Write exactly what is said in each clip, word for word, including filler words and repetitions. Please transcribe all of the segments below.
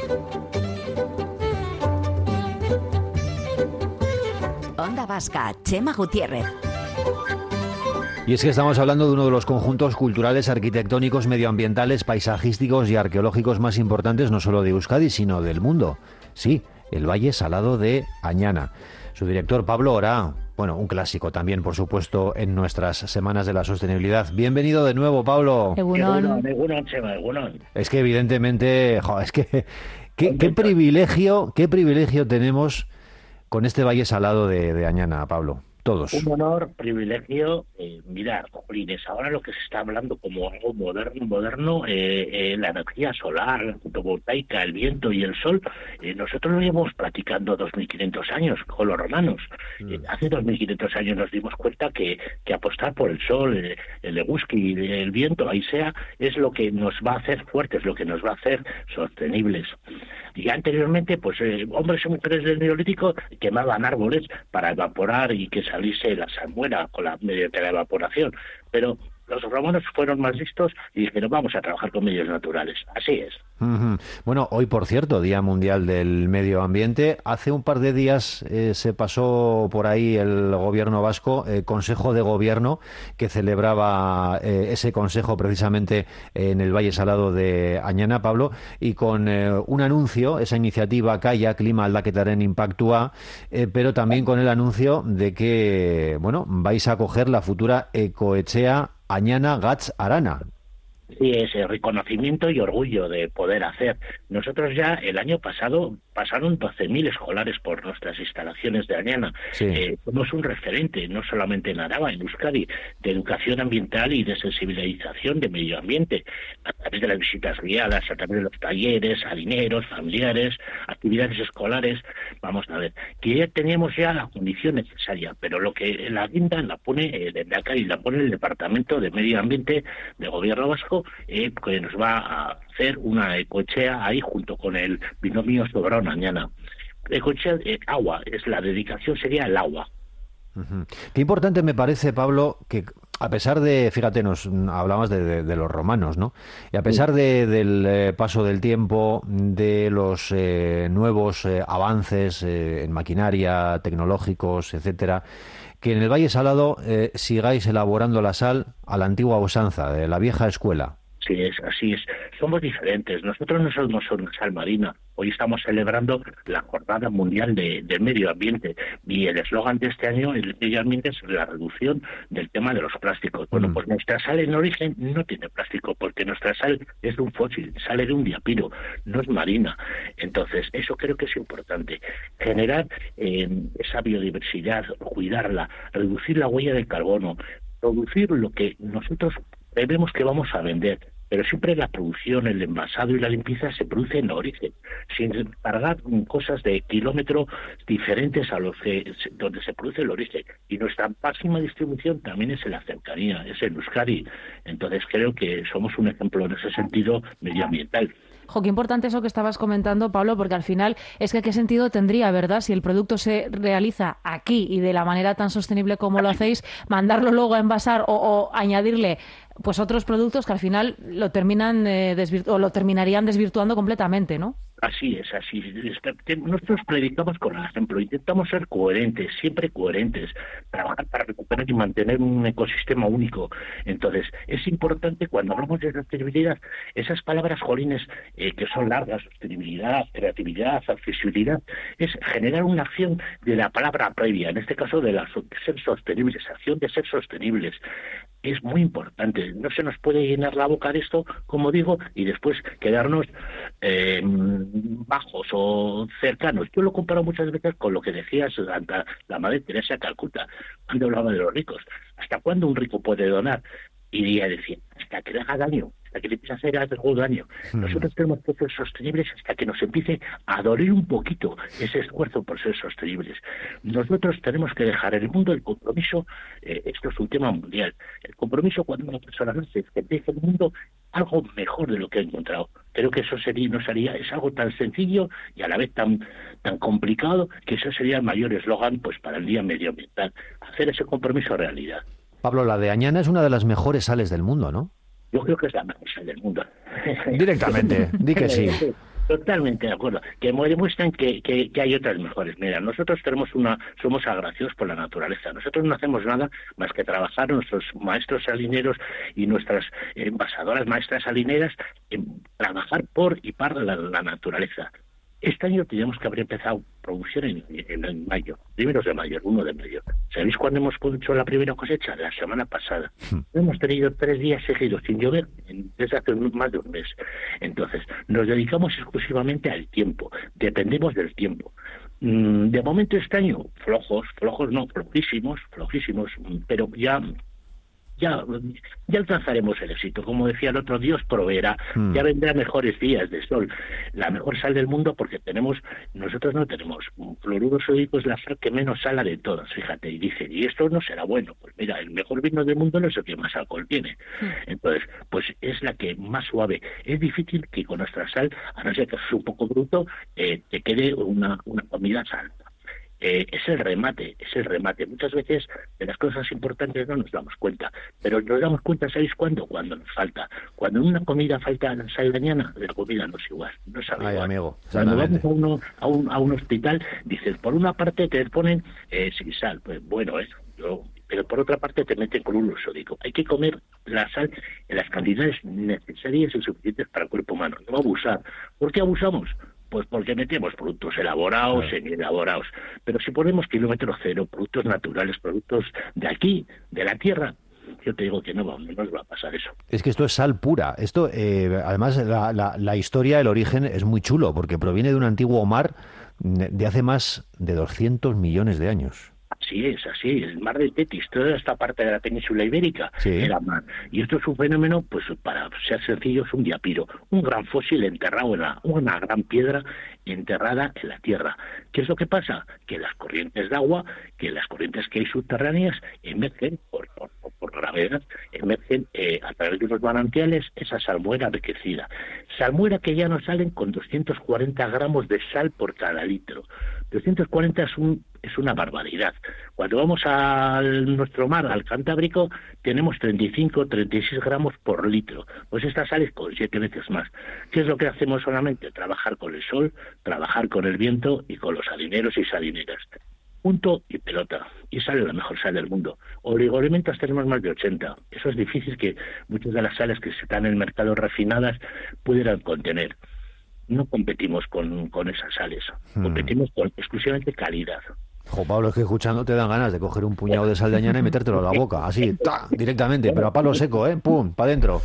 Onda Vasca, Chema Gutiérrez. Y es que estamos hablando de uno de los conjuntos culturales, arquitectónicos, medioambientales, paisajísticos y arqueológicos más importantes, no solo de Euskadi, sino del mundo. Sí, el Valle Salado de Añana. Su director, Pablo Orá, bueno, un clásico también, por supuesto, en nuestras Semanas de la Sostenibilidad. Bienvenido de nuevo, Pablo. Egunon, Egunon, Chema, Egunon. Es que evidentemente, jo, es que qué, qué privilegio, qué privilegio tenemos con este Valle Salado de, de Añana, Pablo. Todos. Un honor, privilegio. Eh, mirad, Jolines, ahora lo que se está hablando como algo moderno, moderno, eh, eh, la energía solar, la fotovoltaica, el viento y el sol, eh, nosotros lo llevamos practicando dos mil quinientos años con los romanos. Mm. Eh, hace dos mil quinientos años nos dimos cuenta que, que apostar por el sol, el, el eguski, el viento, ahí sea, es lo que nos va a hacer fuertes, lo que nos va a hacer sostenibles. Y anteriormente, pues eh, hombres y mujeres del Neolítico quemaban árboles para evaporar y que salirse la salmuera con la, mediante la evaporación. Pero los romanos fueron más listos y dijeron, vamos a trabajar con medios naturales. Así es. Uh-huh. Bueno, hoy, por cierto, Día Mundial del Medio Ambiente. Hace un par de días eh, se pasó por ahí el gobierno vasco, eh, Consejo de Gobierno, que celebraba eh, ese consejo precisamente en el Valle Salado de Añana, Pablo, y con eh, un anuncio, esa iniciativa Kaya, Klima Aldaketaren Impactua, eh, pero también con el anuncio de que, bueno, vais a acoger la futura Ecoetxea Añana Gatz Arana. Sí, ese reconocimiento y orgullo de poder hacer. Nosotros ya el año pasado pasaron doce mil escolares por nuestras instalaciones de Añana. Sí. Eh, somos un referente, no solamente en Araba, en Euskadi, de educación ambiental y de sensibilización de medio ambiente, a través de las visitas guiadas, a través de los talleres, harineros, familiares, actividades escolares. Vamos a ver, que ya teníamos ya la condición necesaria, pero lo que la guinda la pone el Endacari, la pone el Departamento de Medio Ambiente del Gobierno Vasco, eh, que nos va a hacer una ecoetxea ahí junto con el binomio Sobrón Añana. Ecoetxea, eh, agua, es la dedicación sería el agua. Uh-huh. Qué importante me parece, Pablo, que a pesar de, fíjate, nos hablabas de, de, de los romanos, ¿no? Y a pesar de, del eh, paso del tiempo, de los eh, nuevos eh, avances eh, en maquinaria, tecnológicos, etcétera, que en el Valle Salado eh, sigáis elaborando la sal a la antigua usanza, de la vieja escuela. Sí, es, así es. Somos diferentes. Nosotros no somos una sal marina. Hoy estamos celebrando la Jornada Mundial de, de Medio Ambiente y el eslogan de este año, el medio ambiente, es la reducción del tema de los plásticos. Bueno, pues nuestra sal en origen no tiene plástico porque nuestra sal es de un fósil, sale de un diapiro, no es marina. Entonces, eso creo que es importante. Generar eh, esa biodiversidad, cuidarla, reducir la huella de carbono, producir lo que nosotros vemos que vamos a vender. Pero siempre la producción, el envasado y la limpieza se produce en origen, sin cargar cosas de kilómetro diferentes a los que donde se produce el origen. Y nuestra máxima distribución también es en la cercanía, es en Euskadi. Entonces creo que somos un ejemplo en ese sentido medioambiental. Jo, qué importante eso que estabas comentando, Pablo, porque al final es que qué sentido tendría, ¿verdad? Si el producto se realiza aquí y de la manera tan sostenible como lo hacéis, mandarlo luego a envasar o, o añadirle pues otros productos que al final lo terminan eh, desvirtu- o lo terminarían desvirtuando completamente, ¿no? Así es, así es. Nosotros predicamos con el ejemplo, intentamos ser coherentes, siempre coherentes, trabajar para recuperar y mantener un ecosistema único. Entonces, es importante cuando hablamos de sostenibilidad, esas palabras, jolines, eh, que son largas, sostenibilidad, creatividad, accesibilidad, es generar una acción de la palabra previa, en este caso de, la, de ser sostenibles, acción de ser sostenibles. Es muy importante, no se nos puede llenar la boca de esto, como digo, y después quedarnos eh, bajos o cercanos. Yo lo comparo muchas veces con lo que decía Santa, la Madre Teresa de Calcuta, cuando hablaba de los ricos. ¿Hasta cuándo un rico puede donar? Y ella decía, hasta que le haga daño, hasta que le empiece a hacer algo daño. Mm. Nosotros tenemos que ser sostenibles hasta que nos empiece a doler un poquito ese esfuerzo por ser sostenibles. Nosotros tenemos que dejar el mundo, el compromiso, eh, esto es un tema mundial, el compromiso cuando una persona nace es que deje el mundo algo mejor de lo que ha encontrado. Creo que eso sería, no sería, es algo tan sencillo y a la vez tan tan complicado que eso sería el mayor eslogan pues para el Día Medioambiental, hacer ese compromiso realidad. Pablo, la de Añana es una de las mejores sales del mundo, ¿no? Yo creo que es la mejor sal del mundo. Directamente, di que sí. Totalmente de acuerdo. Que demuestran que, que, que hay otras mejores. Mira, nosotros tenemos una, somos agraciados por la naturaleza. Nosotros no hacemos nada más que trabajar nuestros maestros salineros y nuestras envasadoras maestras salineras en trabajar por y para la, la naturaleza. Este año teníamos que haber empezado producción en, en, en mayo, primeros de mayo, el uno de mayo. ¿Sabéis cuándo hemos hecho la primera cosecha? La semana pasada. Hmm. Hemos tenido tres días seguidos sin llover desde hace más de un mes. Entonces, nos dedicamos exclusivamente al tiempo, dependemos del tiempo. De momento este año, flojos, flojos no, flojísimos, flojísimos, pero ya... Ya, ya alcanzaremos el éxito. Como decía el otro, Dios proveerá. Mm. Ya vendrán mejores días de sol. La mejor sal del mundo, porque tenemos, nosotros no tenemos, fluoruro sódico es la sal que menos sala de todas, fíjate. Y dicen, y esto no será bueno. Pues mira, el mejor vino del mundo no es el que más alcohol tiene. Mm. Entonces, pues es la que más suave. Es difícil que con nuestra sal, a no ser que es un poco bruto, eh, te quede una, una comida salta. Eh, es el remate, es el remate. Muchas veces de las cosas importantes no nos damos cuenta, pero nos damos cuenta, ¿sabéis cuándo? Cuando nos falta. Cuando en una comida falta sal dañana, la comida no es igual, no sabe Ay, igual. Amigo, cuando vamos a, uno, a, un, a un hospital, dices, por una parte te ponen eh, sin sal, pues bueno, es yo... pero por otra parte te meten cloruro sódico. Hay que comer la sal en las cantidades necesarias y suficientes para el cuerpo humano, no abusar. ¿Por qué abusamos? Pues porque metemos productos elaborados, semi-elaborados. Pero si ponemos kilómetro cero, productos naturales, productos de aquí, de la tierra, yo te digo que no, no nos va a pasar eso. Es que esto es sal pura. Esto, eh, además, la, la, la historia, el origen es muy chulo, porque proviene de un antiguo mar de hace más de doscientos millones de años. Así es, así es. El mar de Tetis, toda esta parte de la península ibérica sí. era mar. Y esto es un fenómeno, pues para ser sencillo, es un diapiro, un gran fósil enterrado en la, una gran piedra enterrada en la tierra. ¿Qué es lo que pasa? Que las corrientes de agua, que las corrientes que hay subterráneas emergen por, por, por gravedad, emergen eh, a través de unos manantiales esa salmuera enriquecida. Salmuera que ya nos salen con doscientos cuarenta gramos de sal por cada litro. doscientos cuarenta es un es una barbaridad. Cuando vamos a nuestro mar, al Cantábrico, tenemos treinta y cinco, treinta y seis gramos por litro. Pues esta sale con siete veces más. ¿Qué es lo que hacemos solamente? Trabajar con el sol, trabajar con el viento y con los salineros y salineras. Punto y pelota. Y sale la mejor sal del mundo. Oligoelementos tenemos más de ochenta. Eso es difícil que muchas de las sales que están en el mercado refinadas pudieran contener. No competimos con, con esas sales. Competimos con exclusivamente calidad. Jo, Pablo, es que escuchando te dan ganas de coger un puñado de sal de añana y metértelo a la boca, así, ¡ta! Directamente, pero a palo seco, ¿eh? ¡Pum! ¡Para adentro!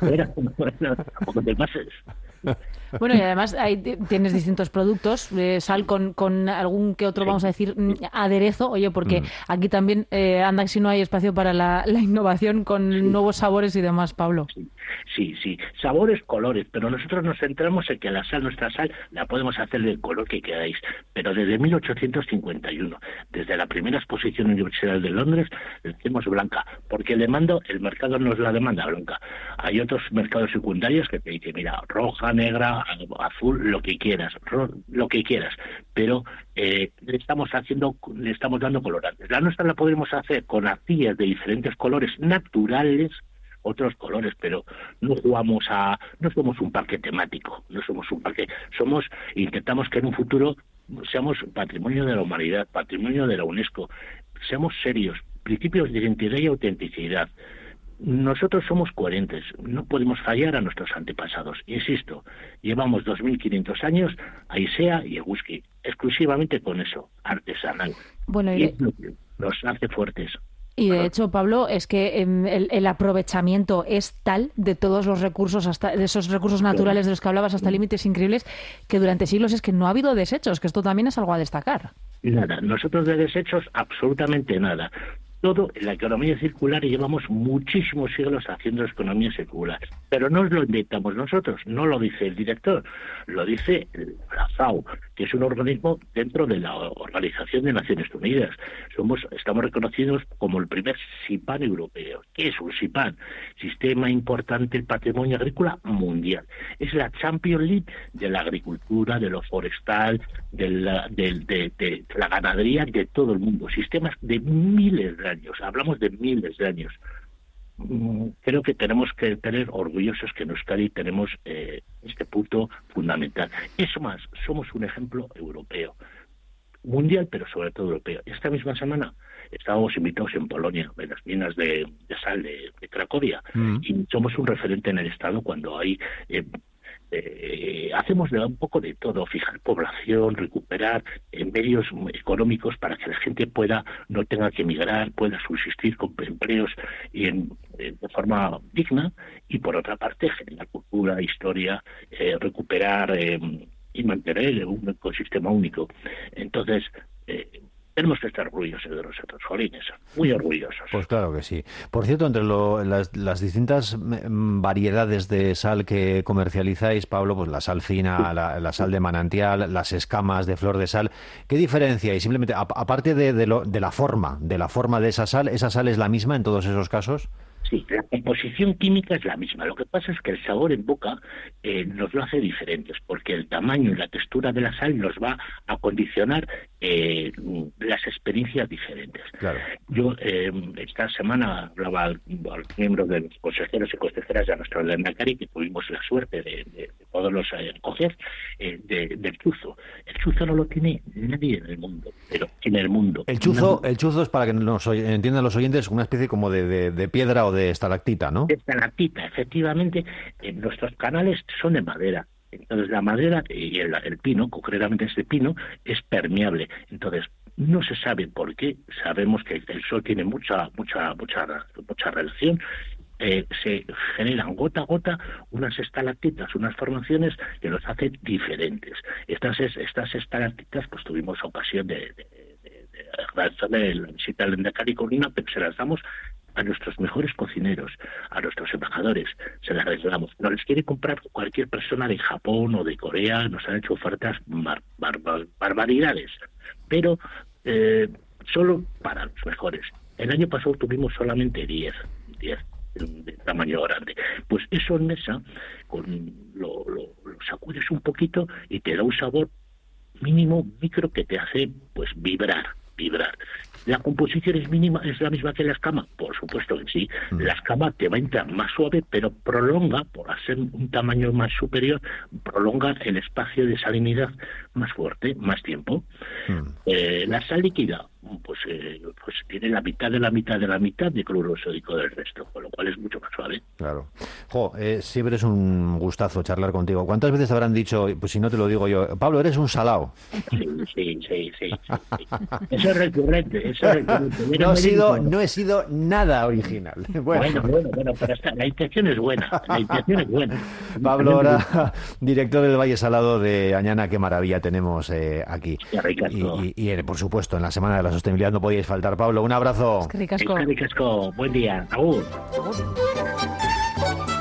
Bueno, y además hay, tienes distintos productos, eh, sal con, con algún que otro, vamos a decir, aderezo, oye, porque mm. aquí también eh, anda si no hay espacio para la, la innovación con sí. nuevos sabores y demás, Pablo. Sí. sí, sí, sabores, colores, pero nosotros nos centramos en que la sal, nuestra sal, la podemos hacer del color que queráis, pero desde mil ochocientos cincuenta y uno, desde la primera exposición universal de Londres, la hacemos blanca, porque el demanda, el mercado nos la demanda blanca. Hay otros mercados secundarios que te dicen, mira, roja, negra, azul, lo que quieras, lo que quieras, pero eh, le estamos haciendo, le estamos dando colorantes. La nuestra la podremos hacer con arcillas de diferentes colores naturales, otros colores, pero no jugamos a, no somos un parque temático, no somos un parque, somos, intentamos que en un futuro seamos patrimonio de la humanidad, patrimonio de la UNESCO, seamos serios, principios de identidad y autenticidad. Nosotros somos coherentes, no podemos fallar a nuestros antepasados. Insisto, llevamos dos mil quinientos años a Isea y a whisky, exclusivamente con eso, artesanal. Bueno, y, y es lo que nos hace fuertes. Y de hecho, Pablo, es que el, el aprovechamiento es tal de todos los recursos, hasta de esos recursos naturales de los que hablabas, hasta límites increíbles, que durante siglos es que no ha habido desechos, que esto también es algo a destacar. Nada, nosotros de desechos absolutamente nada. Todo en la economía circular y llevamos muchísimos siglos haciendo economía circular. Pero no lo inventamos nosotros, no lo dice el director, lo dice la FAO, que es un organismo dentro de la Organización de Naciones Unidas. Somos, estamos reconocidos como el primer SIPAN europeo. ¿Qué es un SIPAN? Sistema Importante del Patrimonio Agrícola Mundial. Es la Champions League de la agricultura, de lo forestal, de la, de, de, de la ganadería, de todo el mundo. Sistemas de miles de años, hablamos de miles de años. creo que tenemos que tener orgullosos que en Euskadi tenemos eh, este punto fundamental. Es más, somos un ejemplo europeo, mundial, pero sobre todo europeo. Esta misma semana estábamos invitados en Polonia, en las minas de, de sal de, de Cracovia, mm. y somos un referente en el Estado cuando hay... Eh, Eh, hacemos de un poco de todo, fijar población, recuperar eh, medios económicos para que la gente pueda, no tenga que emigrar, pueda subsistir con empleos y en, eh, de forma digna, y por otra parte generar cultura, historia, eh, recuperar eh, y mantener un ecosistema único. Entonces, eh, tenemos que estar orgullosos de nosotros, jolines, muy orgullosos. Pues claro que sí. Por cierto, entre lo, las, las distintas variedades de sal que comercializáis, Pablo, pues la sal fina, la, la sal de manantial, las escamas de flor de sal, ¿qué diferencia hay? Simplemente, a, aparte de, de, lo, de la forma, de la forma de esa sal, ¿esa sal es la misma en todos esos casos? Sí, la composición química es la misma. Lo que pasa es que el sabor en boca eh, nos lo hace diferentes, porque el tamaño y la textura de la sal nos va a condicionar eh, las experiencias diferentes. Claro. Yo eh, esta semana hablaba a los miembros de los consejeros y consejeras de nuestro Lehendakari, que tuvimos la suerte de, de, de poderlos eh, coger, eh, de, del chuzo. El chuzo no lo tiene nadie en el mundo, pero en el mundo. El chuzo, no. el chuzo es, para que nos entiendan los oyentes, una especie como de, de, de piedra o de estalactita, ¿no? De estalactita, efectivamente. Eh, nuestros canales son de madera. Entonces la madera y el, el pino, concretamente este pino, es permeable. Entonces no se sabe por qué. Sabemos que el sol tiene mucha, mucha, mucha, mucha relación. Eh, se generan gota a gota unas estalactitas, unas formaciones que los hacen diferentes. Estas, estas estalactitas, pues tuvimos ocasión de, de, de, de agradecerle la visita al Lehendakari Colina, pero se las damos a nuestros mejores cocineros, a nuestros embajadores, se las regalamos. No les quiere comprar cualquier persona de Japón o de Corea, nos han hecho ofertas bar, bar, bar, barbaridades, pero eh, solo para los mejores. El año pasado tuvimos solamente diez, diez de tamaño grande. Pues eso en mesa, con lo, lo, lo sacudes un poquito y te da un sabor mínimo, micro, que te hace pues vibrar, vibrar. ¿La composición es mínima, es la misma que la escama? Por supuesto que sí. Mm. La escama te va a entrar más suave, pero prolonga, por hacer un tamaño más superior, prolonga el espacio de salinidad más fuerte, más tiempo. Mm. Eh, la sal líquida, pues, eh, pues tiene la mitad de la mitad de la mitad de cloruro sódico del resto, con lo cual es mucho más suave. Claro. Jo, eh, siempre es un gustazo charlar contigo. ¿Cuántas veces habrán dicho, pues si no te lo digo yo, Pablo, eres un salao? Sí, sí, sí, sí. sí. Eso es recurrente, eso es recurrente. No, he sido, no he sido nada original. Bueno, bueno, bueno, bueno pero está, la intención es buena, la intención es buena. Pablo, ahora, director del Valle Salado de Añana, qué maravilla tenemos eh, aquí. Y, y, y, por supuesto, en la Semana de la Sostenibilidad no podíais faltar. Pablo, un abrazo. Es que ricasco. Es que ricasco. Buen día. Agur. Agur.